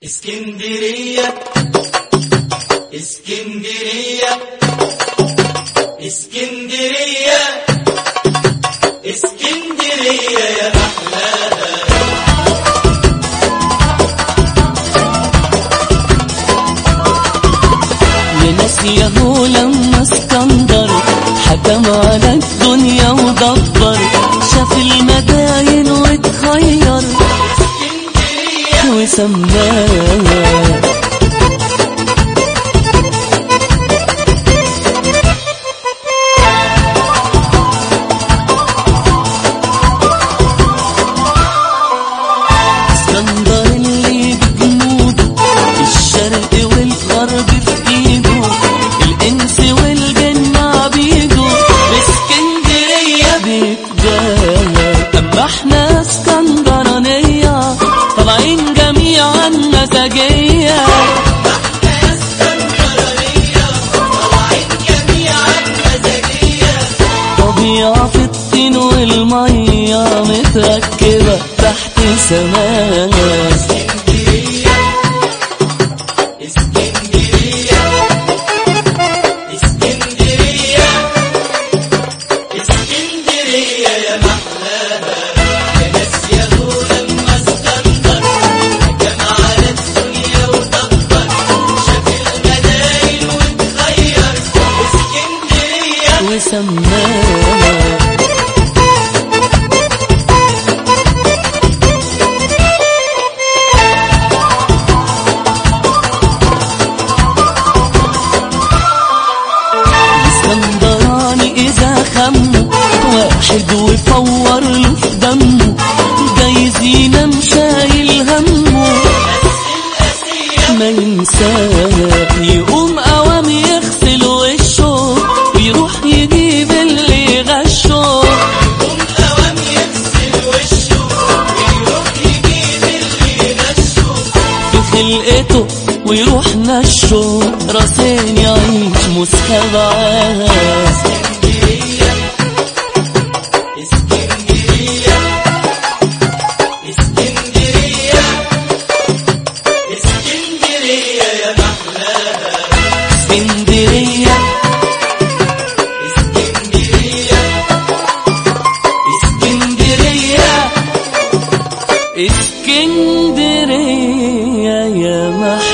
اسكندرية اسكندرية اسكندرية اسكندرية يا أحلاها. يا ناس ياهو لما اسكندر حكم على الدنيا ودبر، شاف المداين واتخير وسماها اسكندر اللي بجنوده الشرق والغرب في ايده، الانس والجن عبيده، اسكندرية بيتجاهل. اما احنا اسكندرانية طالعين جميعا مزاجية، طبيعة في الطين والمية متركبة تحت سماها. اسكندرية اسكندرية اسكندرية اسكندرية يا محلاها. يا ناس ياهو لما اسكندر حكم على الدنيا ودبر، شاف المداين واتغير اسكندرية وسماها اسكندراني إذا خمه واحد وفور له في دمه، جايزين مشايل همه ما ينساه، يقوم قوام يغسل وشه ويروح يجيب اللي غشه، يقوم قوام يغسل وشه ويروح يجيب اللي غشه، في خلقته ويروح نشه، راسين يعيش مسخبعاه. اسكندرية اسكندرية اسكندرية اسكندرية يا محلاها. اسكندرية اسكندرية اسكندرية اسكندرية يا محلاها.